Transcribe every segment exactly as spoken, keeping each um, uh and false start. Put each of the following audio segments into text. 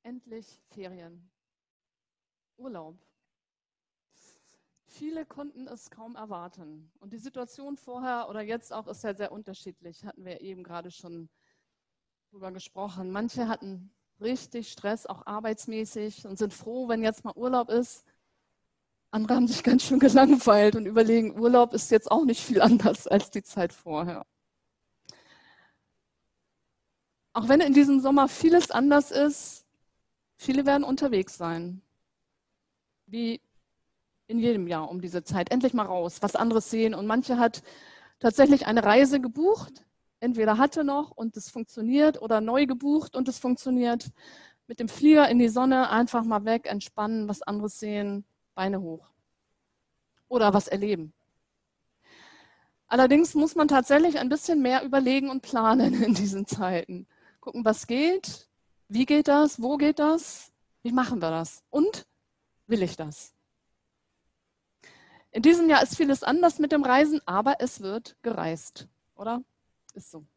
Endlich Ferien. Urlaub. Viele konnten es kaum erwarten. Und die Situation vorher oder jetzt auch ist ja sehr unterschiedlich. Hatten wir eben gerade schon drüber gesprochen. Manche hatten richtig Stress, auch arbeitsmäßig, und sind froh, wenn jetzt mal Urlaub ist. Andere haben sich ganz schön gelangweilt und überlegen, Urlaub ist jetzt auch nicht viel anders als die Zeit vorher. Auch wenn in diesem Sommer vieles anders ist, viele werden unterwegs sein. Wie in jedem Jahr um diese Zeit. Endlich mal raus, was anderes sehen. Und manche hat tatsächlich eine Reise gebucht. Entweder hatte noch und es funktioniert oder neu gebucht und es funktioniert. Mit dem Flieger in die Sonne einfach mal weg, entspannen, was anderes sehen, Beine hoch. Oder was erleben. Allerdings muss man tatsächlich ein bisschen mehr überlegen und planen in diesen Zeiten. Gucken, was geht, wie geht das, wo geht das, wie machen wir das und will ich das? In diesem Jahr ist vieles anders mit dem Reisen, aber es wird gereist, oder? Ist so.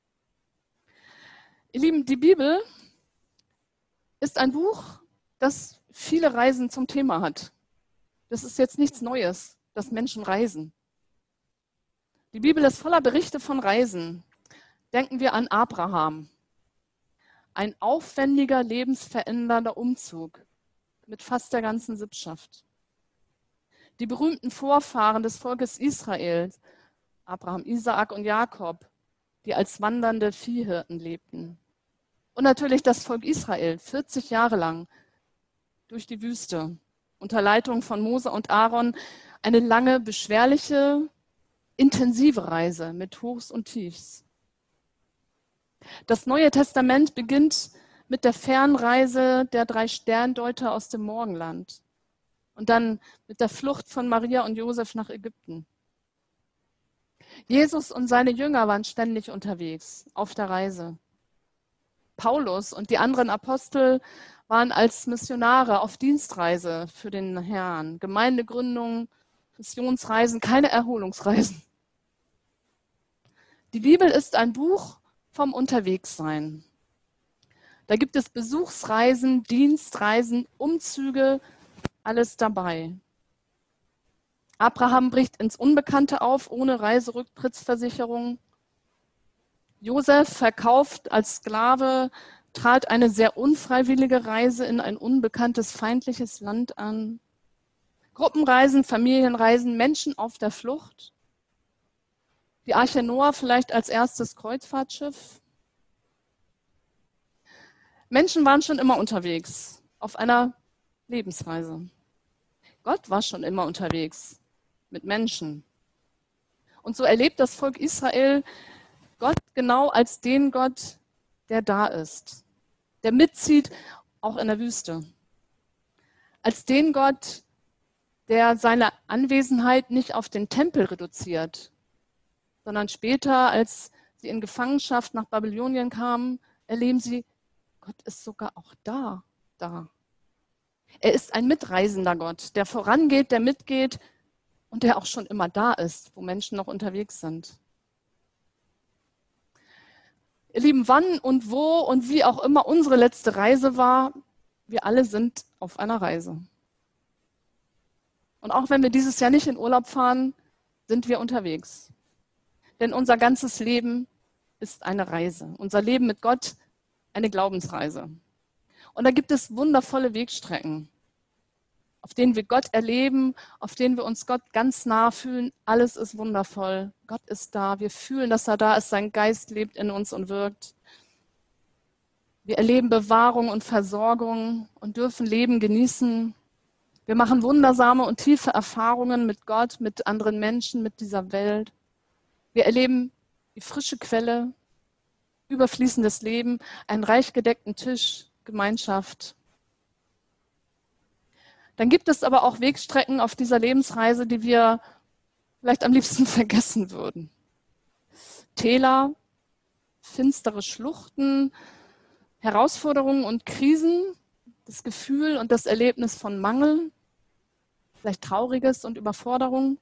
Ihr Lieben, die Bibel ist ein Buch, das viele Reisen zum Thema hat. Das ist jetzt nichts Neues, dass Menschen reisen. Die Bibel ist voller Berichte von Reisen. Denken wir an Abraham. Ein aufwendiger, lebensverändernder Umzug mit fast der ganzen Sippschaft. Die berühmten Vorfahren des Volkes Israel, Abraham, Isaak und Jakob, die als wandernde Viehhirten lebten. Und natürlich das Volk Israel, vierzig Jahre lang durch die Wüste, unter Leitung von Mose und Aaron, eine lange, beschwerliche, intensive Reise mit Hochs und Tiefs. Das Neue Testament beginnt mit der Fernreise der drei Sterndeuter aus dem Morgenland und dann mit der Flucht von Maria und Josef nach Ägypten. Jesus und seine Jünger waren ständig unterwegs, auf der Reise. Paulus und die anderen Apostel waren als Missionare auf Dienstreise für den Herrn. Gemeindegründungen, Missionsreisen, keine Erholungsreisen. Die Bibel ist ein Buch vom Unterwegssein. Da gibt es Besuchsreisen, Dienstreisen, Umzüge, alles dabei. Abraham bricht ins Unbekannte auf, ohne Reiserücktrittsversicherung. Josef, verkauft als Sklave, trat eine sehr unfreiwillige Reise in ein unbekanntes, feindliches Land an. Gruppenreisen, Familienreisen, Menschen auf der Flucht. Die Arche Noah vielleicht als erstes Kreuzfahrtschiff. Menschen waren schon immer unterwegs, auf einer Lebensreise. Gott war schon immer unterwegs mit Menschen. Und so erlebt das Volk Israel Gott genau als den Gott, der da ist, der mitzieht, auch in der Wüste. Als den Gott, der seine Anwesenheit nicht auf den Tempel reduziert, sondern später, als sie in Gefangenschaft nach Babylonien kamen, erleben sie, Gott ist sogar auch da, da. Er ist ein mitreisender Gott, der vorangeht, der mitgeht und der auch schon immer da ist, wo Menschen noch unterwegs sind. Ihr Lieben, wann und wo und wie auch immer unsere letzte Reise war, wir alle sind auf einer Reise. Und auch wenn wir dieses Jahr nicht in Urlaub fahren, sind wir unterwegs. Denn unser ganzes Leben ist eine Reise. Unser Leben mit Gott eine Glaubensreise. Und da gibt es wundervolle Wegstrecken, auf denen wir Gott erleben, auf denen wir uns Gott ganz nah fühlen. Alles ist wundervoll. Gott ist da. Wir fühlen, dass er da ist. Sein Geist lebt in uns und wirkt. Wir erleben Bewahrung und Versorgung und dürfen Leben genießen. Wir machen wundersame und tiefe Erfahrungen mit Gott, mit anderen Menschen, mit dieser Welt. Wir erleben die frische Quelle, überfließendes Leben, einen reich gedeckten Tisch, Gemeinschaft. Dann gibt es aber auch Wegstrecken auf dieser Lebensreise, die wir vielleicht am liebsten vergessen würden. Täler, finstere Schluchten, Herausforderungen und Krisen, das Gefühl und das Erlebnis von Mangel, vielleicht Trauriges und Überforderung.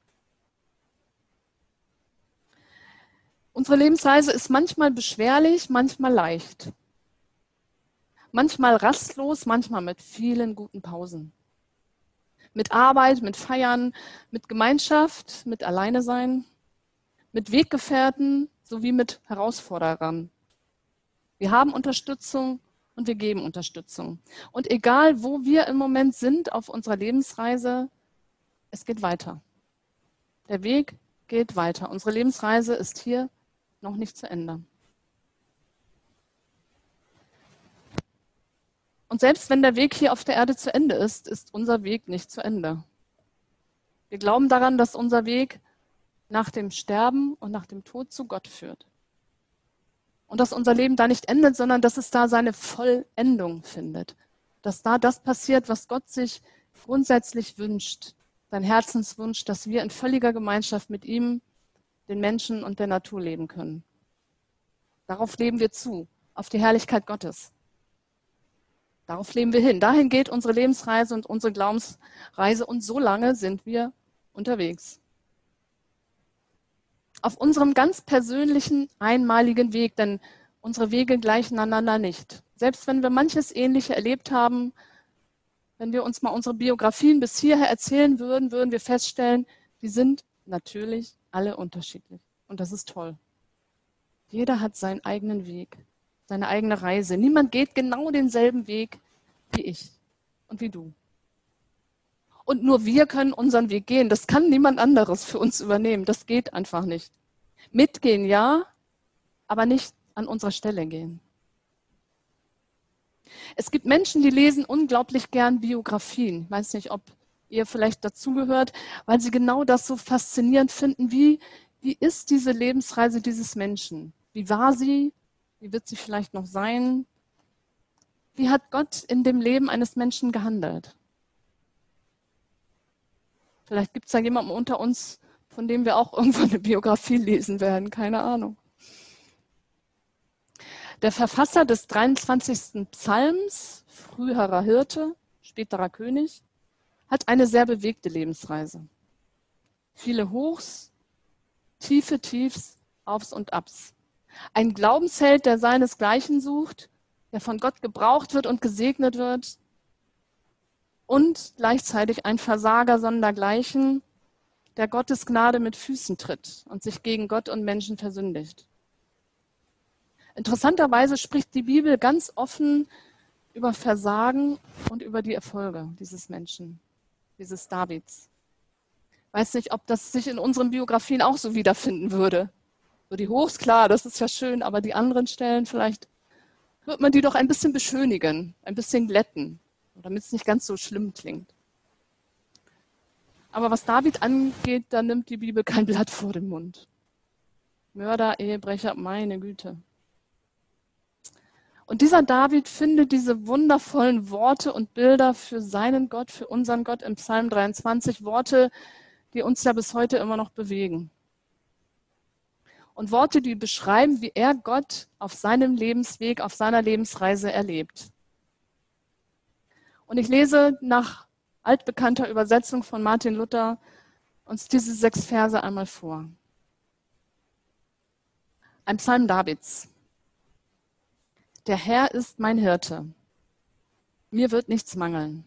Unsere Lebensreise ist manchmal beschwerlich, manchmal leicht. Manchmal rastlos, manchmal mit vielen guten Pausen. Mit Arbeit, mit Feiern, mit Gemeinschaft, mit Alleine sein, mit Weggefährten sowie mit Herausforderern. Wir haben Unterstützung und wir geben Unterstützung. Und egal, wo wir im Moment sind auf unserer Lebensreise, es geht weiter. Der Weg geht weiter. Unsere Lebensreise ist hier noch nicht zu Ende. Und selbst wenn der Weg hier auf der Erde zu Ende ist, ist unser Weg nicht zu Ende. Wir glauben daran, dass unser Weg nach dem Sterben und nach dem Tod zu Gott führt. Und dass unser Leben da nicht endet, sondern dass es da seine Vollendung findet. Dass da das passiert, was Gott sich grundsätzlich wünscht. Sein Herzenswunsch, dass wir in völliger Gemeinschaft mit ihm, den Menschen und der Natur leben können. Darauf leben wir zu, auf die Herrlichkeit Gottes. Darauf leben wir hin. Dahin geht unsere Lebensreise und unsere Glaubensreise und so lange sind wir unterwegs. Auf unserem ganz persönlichen, einmaligen Weg, denn unsere Wege gleichen einander nicht. Selbst wenn wir manches Ähnliche erlebt haben, wenn wir uns mal unsere Biografien bis hierher erzählen würden, würden wir feststellen, die sind natürlich alle unterschiedlich. Und das ist toll. Jeder hat seinen eigenen Weg, seine eigene Reise. Niemand geht genau denselben Weg wie ich und wie du. Und nur wir können unseren Weg gehen. Das kann niemand anderes für uns übernehmen. Das geht einfach nicht. Mitgehen ja, aber nicht an unserer Stelle gehen. Es gibt Menschen, die lesen unglaublich gern Biografien. Ich weiß nicht, ob ihr vielleicht dazugehört, weil sie genau das so faszinierend finden. Wie, wie ist diese Lebensreise dieses Menschen? Wie war sie? Wie wird sie vielleicht noch sein? Wie hat Gott in dem Leben eines Menschen gehandelt? Vielleicht gibt es da jemanden unter uns, von dem wir auch irgendwann eine Biografie lesen werden. Keine Ahnung. Der Verfasser des dreiundzwanzigsten Psalms, früherer Hirte, späterer König, hat eine sehr bewegte Lebensreise. Viele Hochs, tiefe Tiefs, Aufs und Abs. Ein Glaubensheld, der seinesgleichen sucht, der von Gott gebraucht wird und gesegnet wird. Und gleichzeitig ein Versager sondergleichen, der Gottes Gnade mit Füßen tritt und sich gegen Gott und Menschen versündigt. Interessanterweise spricht die Bibel ganz offen über Versagen und über die Erfolge dieses Menschen, dieses Davids. Ich weiß nicht, ob das sich in unseren Biografien auch so wiederfinden würde. So die Hochs, klar, das ist ja schön, aber die anderen Stellen, vielleicht wird man die doch ein bisschen beschönigen, ein bisschen glätten, damit es nicht ganz so schlimm klingt. Aber was David angeht, da nimmt die Bibel kein Blatt vor den Mund. Mörder, Ehebrecher, meine Güte. Und dieser David findet diese wundervollen Worte und Bilder für seinen Gott, für unseren Gott im Psalm dreiundzwanzig, Worte, die uns ja bis heute immer noch bewegen. Und Worte, die beschreiben, wie er Gott auf seinem Lebensweg, auf seiner Lebensreise erlebt. Und ich lese nach altbekannter Übersetzung von Martin Luther uns diese sechs Verse einmal vor. Ein Psalm Davids. Der Herr ist mein Hirte. Mir wird nichts mangeln.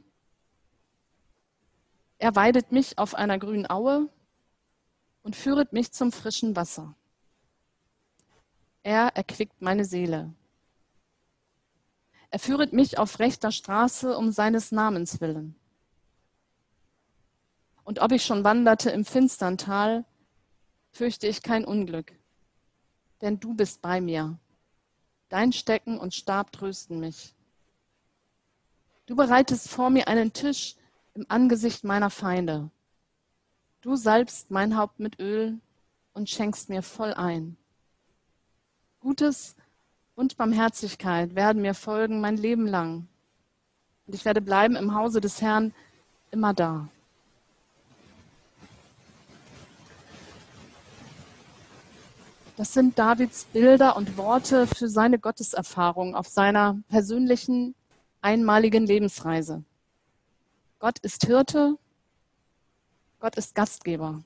Er weidet mich auf einer grünen Aue und führet mich zum frischen Wasser. Er erquickt meine Seele. Er führet mich auf rechter Straße um seines Namens willen. Und ob ich schon wanderte im finstern Tal, fürchte ich kein Unglück, denn du bist bei mir. Dein Stecken und Stab trösten mich. Du bereitest vor mir einen Tisch im Angesicht meiner Feinde. Du salbst mein Haupt mit Öl und schenkst mir voll ein. Gutes und Barmherzigkeit werden mir folgen mein Leben lang. Und ich werde bleiben im Hause des Herrn immer da. Das sind Davids Bilder und Worte für seine Gotteserfahrung auf seiner persönlichen, einmaligen Lebensreise. Gott ist Hirte, Gott ist Gastgeber.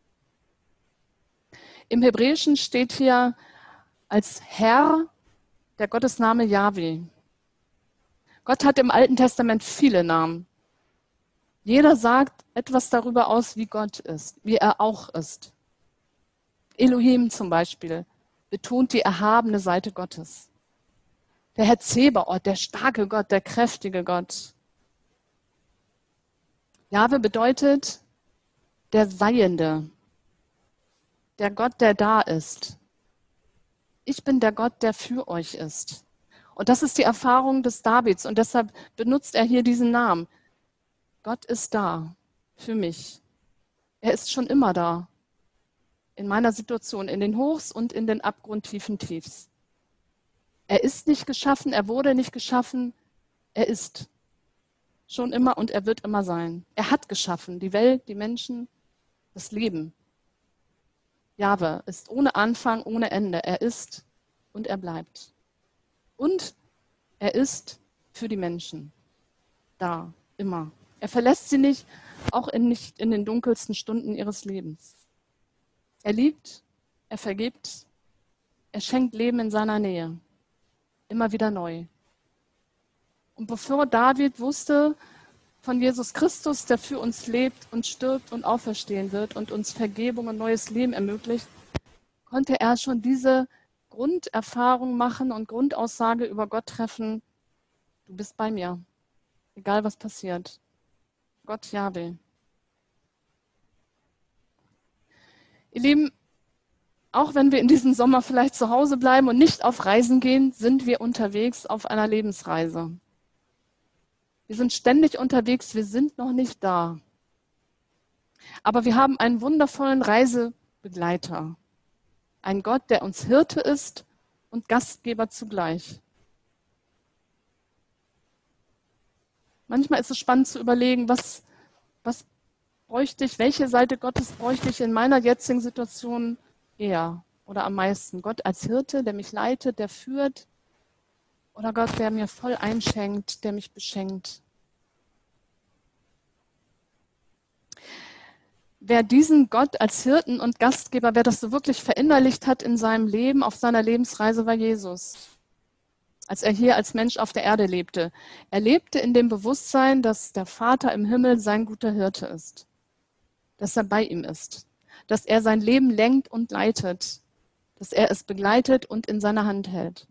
Im Hebräischen steht hier als Herr der Gottesname Jahwe. Gott hat im Alten Testament viele Namen. Jeder sagt etwas darüber aus, wie Gott ist, wie er auch ist. Elohim zum Beispiel betont die erhabene Seite Gottes. Der Herr Zebaoth, der starke Gott, der kräftige Gott. Jahwe bedeutet der Seiende, der Gott, der da ist. Ich bin der Gott, der für euch ist. Und das ist die Erfahrung des Davids und deshalb benutzt er hier diesen Namen. Gott ist da für mich. Er ist schon immer da. In meiner Situation, in den Hochs und in den abgrundtiefen Tiefs. Er ist nicht geschaffen, er wurde nicht geschaffen, er ist schon immer und er wird immer sein. Er hat geschaffen, die Welt, die Menschen, das Leben. Jahwe ist ohne Anfang, ohne Ende. Er ist und er bleibt. Und er ist für die Menschen da, immer. Er verlässt sie nicht, auch in, nicht in den dunkelsten Stunden ihres Lebens. Er liebt, er vergibt, er schenkt Leben in seiner Nähe. Immer wieder neu. Und bevor David wusste von Jesus Christus, der für uns lebt und stirbt und auferstehen wird und uns Vergebung und neues Leben ermöglicht, konnte er schon diese Grunderfahrung machen und Grundaussage über Gott treffen: Du bist bei mir, egal was passiert. Gott Jahwe. Ihr Lieben, auch wenn wir in diesem Sommer vielleicht zu Hause bleiben und nicht auf Reisen gehen, sind wir unterwegs auf einer Lebensreise. Wir sind ständig unterwegs, wir sind noch nicht da. Aber wir haben einen wundervollen Reisebegleiter. Einen Gott, der uns Hirte ist und Gastgeber zugleich. Manchmal ist es spannend zu überlegen, was, was bräuchte ich, welche Seite Gottes bräuchte ich in meiner jetzigen Situation eher oder am meisten. Gott als Hirte, der mich leitet, der führt, oder Gott, der mir voll einschenkt, der mich beschenkt. Wer diesen Gott als Hirten und Gastgeber, wer das so wirklich verinnerlicht hat in seinem Leben, auf seiner Lebensreise, war Jesus. Als er hier als Mensch auf der Erde lebte. Er lebte in dem Bewusstsein, dass der Vater im Himmel sein guter Hirte ist. Dass er bei ihm ist. Dass er sein Leben lenkt und leitet. Dass er es begleitet und in seiner Hand hält.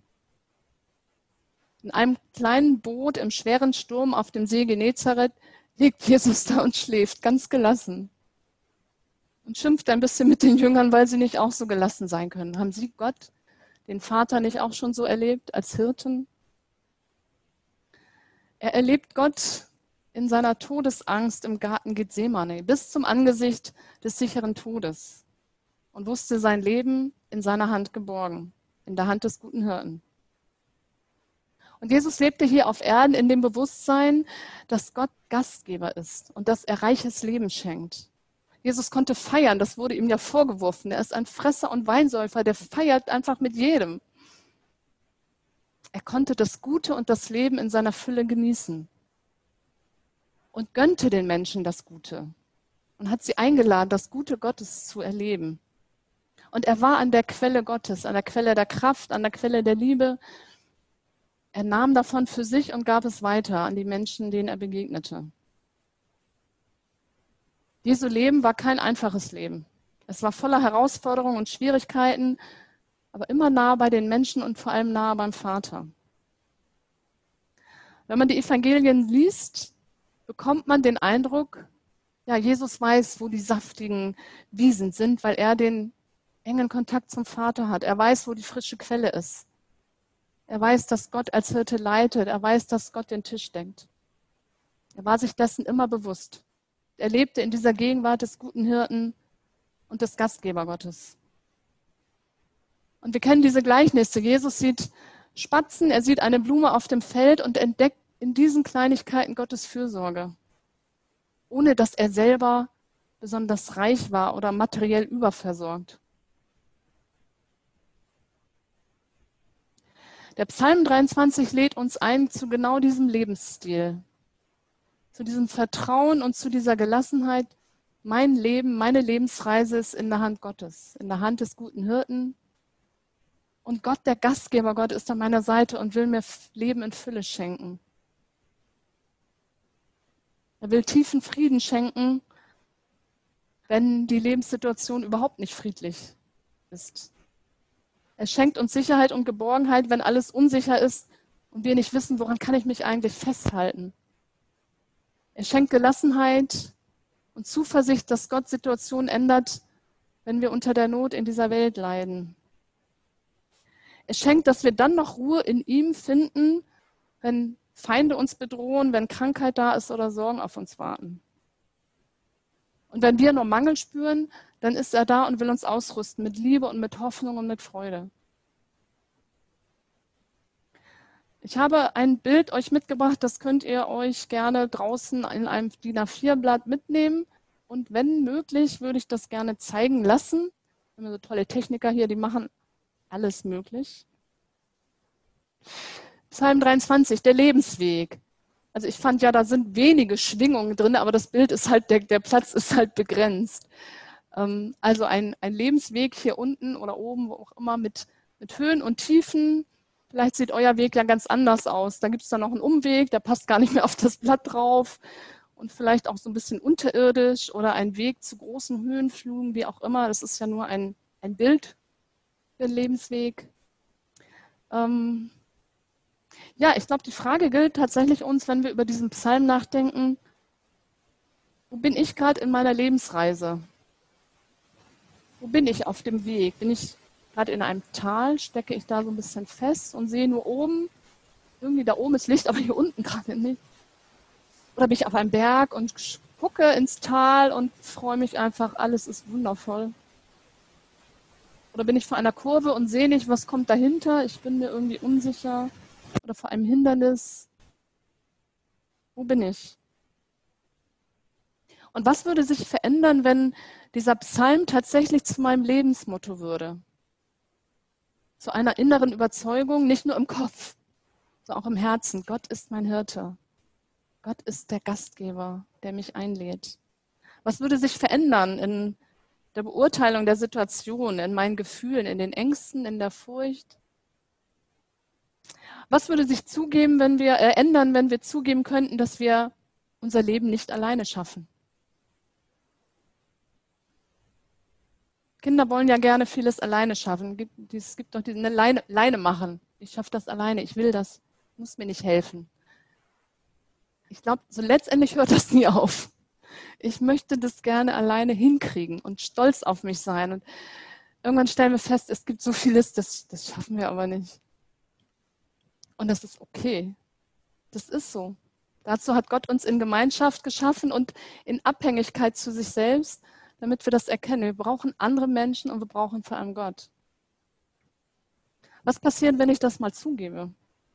In einem kleinen Boot im schweren Sturm auf dem See Genezareth liegt Jesus da und schläft, ganz gelassen. Und schimpft ein bisschen mit den Jüngern, weil sie nicht auch so gelassen sein können. Haben sie Gott, den Vater, nicht auch schon so erlebt als Hirten? Er erlebt Gott in seiner Todesangst im Garten Gethsemane bis zum Angesicht des sicheren Todes und wusste sein Leben in seiner Hand geborgen, in der Hand des guten Hirten. Und Jesus lebte hier auf Erden in dem Bewusstsein, dass Gott Gastgeber ist und dass er reiches Leben schenkt. Jesus konnte feiern, das wurde ihm ja vorgeworfen. Er ist ein Fresser und Weinsäufer, der feiert einfach mit jedem. Er konnte das Gute und das Leben in seiner Fülle genießen und gönnte den Menschen das Gute und hat sie eingeladen, das Gute Gottes zu erleben. Und er war an der Quelle Gottes, an der Quelle der Kraft, an der Quelle der Liebe. Er nahm davon für sich und gab es weiter an die Menschen, denen er begegnete. Jesu Leben war kein einfaches Leben. Es war voller Herausforderungen und Schwierigkeiten, aber immer nah bei den Menschen und vor allem nah beim Vater. Wenn man die Evangelien liest, bekommt man den Eindruck, ja, Jesus weiß, wo die saftigen Wiesen sind, weil er den engen Kontakt zum Vater hat. Er weiß, wo die frische Quelle ist. Er weiß, dass Gott als Hirte leitet. Er weiß, dass Gott den Tisch deckt. Er war sich dessen immer bewusst. Er lebte in dieser Gegenwart des guten Hirten und des Gastgebergottes. Und wir kennen diese Gleichnisse. Jesus sieht Spatzen, er sieht eine Blume auf dem Feld und entdeckt in diesen Kleinigkeiten Gottes Fürsorge, ohne dass er selber besonders reich war oder materiell überversorgt. Der Psalm dreiundzwanzig lädt uns ein zu genau diesem Lebensstil, zu diesem Vertrauen und zu dieser Gelassenheit. Mein Leben, meine Lebensreise ist in der Hand Gottes, in der Hand des guten Hirten. Und Gott, der Gastgeber, Gott ist an meiner Seite und will mir Leben in Fülle schenken. Er will tiefen Frieden schenken, wenn die Lebenssituation überhaupt nicht friedlich ist. Er schenkt uns Sicherheit und Geborgenheit, wenn alles unsicher ist und wir nicht wissen, woran kann ich mich eigentlich festhalten. Er schenkt Gelassenheit und Zuversicht, dass Gott Situationen ändert, wenn wir unter der Not in dieser Welt leiden. Er schenkt, dass wir dann noch Ruhe in ihm finden, wenn Feinde uns bedrohen, wenn Krankheit da ist oder Sorgen auf uns warten. Und wenn wir nur Mangel spüren, dann ist er da und will uns ausrüsten mit Liebe und mit Hoffnung und mit Freude. Ich habe ein Bild euch mitgebracht, das könnt ihr euch gerne draußen in einem D I N A vier Blatt mitnehmen. Und wenn möglich, würde ich das gerne zeigen lassen. Wir haben so tolle Techniker hier, die machen alles möglich. Psalm dreiundzwanzig, der Lebensweg. Also ich fand ja, da sind wenige Schwingungen drin, aber das Bild ist halt, der, der Platz ist halt begrenzt. Ähm, also ein, ein Lebensweg hier unten oder oben, wo auch immer, mit, mit Höhen und Tiefen. Vielleicht sieht euer Weg ja ganz anders aus. Da gibt es dann noch einen Umweg, der passt gar nicht mehr auf das Blatt drauf. Und vielleicht auch so ein bisschen unterirdisch oder ein Weg zu großen Höhenflugen, wie auch immer. Das ist ja nur ein, ein Bild für den Lebensweg. Ähm, ja, ich glaube, die Frage gilt tatsächlich uns, wenn wir über diesen Psalm nachdenken, wo bin ich gerade in meiner Lebensreise? Wo bin ich auf dem Weg? Bin ich gerade in einem Tal? Stecke ich da so ein bisschen fest und sehe nur oben? Irgendwie da oben ist Licht, aber hier unten gerade nicht. Oder bin ich auf einem Berg und gucke ins Tal und freue mich einfach, alles ist wundervoll. Oder bin ich vor einer Kurve und sehe nicht, was kommt dahinter? Ich bin mir irgendwie unsicher. Oder vor einem Hindernis. Wo bin ich? Und was würde sich verändern, wenn dieser Psalm tatsächlich zu meinem Lebensmotto würde? Zu einer inneren Überzeugung, nicht nur im Kopf, sondern auch im Herzen. Gott ist mein Hirte. Gott ist der Gastgeber, der mich einlädt. Was würde sich verändern in der Beurteilung der Situation, in meinen Gefühlen, in den Ängsten, in der Furcht? Was würde sich zugeben, wenn wir äh, ändern, wenn wir zugeben könnten, dass wir unser Leben nicht alleine schaffen? Kinder wollen ja gerne vieles alleine schaffen. Es gibt doch diese Leine, Leine machen. Ich schaffe das alleine, ich will das, muss mir nicht helfen. Ich glaube, so letztendlich hört das nie auf. Ich möchte das gerne alleine hinkriegen und stolz auf mich sein. Und irgendwann stellen wir fest, es gibt so vieles, das, das schaffen wir aber nicht. Und das ist okay. Das ist so. Dazu hat Gott uns in Gemeinschaft geschaffen und in Abhängigkeit zu sich selbst, damit wir das erkennen. Wir brauchen andere Menschen und wir brauchen vor allem Gott. Was passiert, wenn ich das mal zugebe?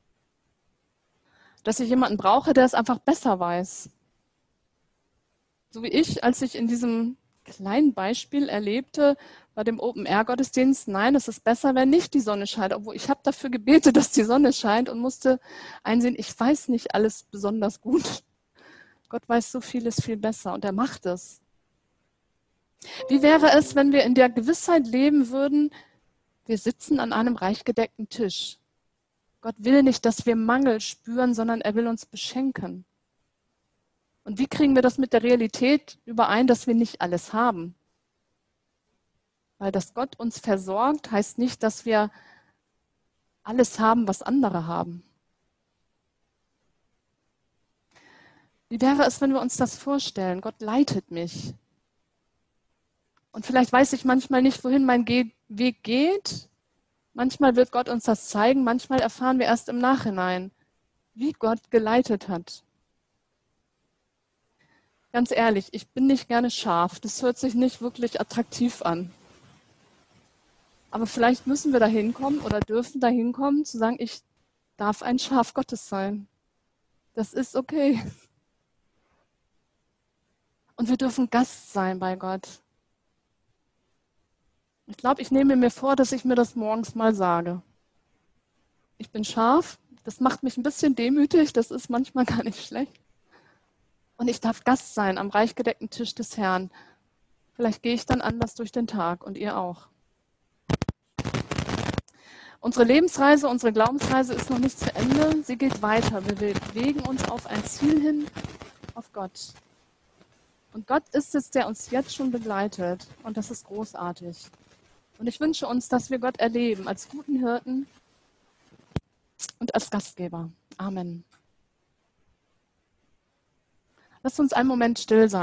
Dass ich jemanden brauche, der es einfach besser weiß. So wie ich, als ich in diesem kleinen Beispiel erlebte, bei dem Open-Air-Gottesdienst, nein, es ist besser, wenn nicht die Sonne scheint. Obwohl ich habe dafür gebetet, dass die Sonne scheint und musste einsehen, ich weiß nicht alles besonders gut. Gott weiß so vieles viel besser und er macht es. Wie wäre es, wenn wir in der Gewissheit leben würden, wir sitzen an einem reich gedeckten Tisch. Gott will nicht, dass wir Mangel spüren, sondern er will uns beschenken. Und wie kriegen wir das mit der Realität überein, dass wir nicht alles haben? Weil dass Gott uns versorgt, heißt nicht, dass wir alles haben, was andere haben. Wie wäre es, wenn wir uns das vorstellen? Gott leitet mich. Und vielleicht weiß ich manchmal nicht, wohin mein Ge- Weg geht. Manchmal wird Gott uns das zeigen, manchmal erfahren wir erst im Nachhinein, wie Gott geleitet hat. Ganz ehrlich, ich bin nicht gerne scharf. Das hört sich nicht wirklich attraktiv an. Aber vielleicht müssen wir da hinkommen oder dürfen da hinkommen, zu sagen, ich darf ein Schaf Gottes sein. Das ist okay. Und wir dürfen Gast sein bei Gott. Ich glaube, ich nehme mir vor, dass ich mir das morgens mal sage. Ich bin scharf, das macht mich ein bisschen demütig, das ist manchmal gar nicht schlecht. Und ich darf Gast sein am reich gedeckten Tisch des Herrn. Vielleicht gehe ich dann anders durch den Tag und ihr auch. Unsere Lebensreise, unsere Glaubensreise ist noch nicht zu Ende. Sie geht weiter. Wir bewegen uns auf ein Ziel hin. auf Gott. Und Gott ist es, der uns jetzt schon begleitet. Und das ist großartig. Und ich wünsche uns, dass wir Gott erleben als guten Hirten und als Gastgeber. Amen. Lasst uns einen Moment still sein.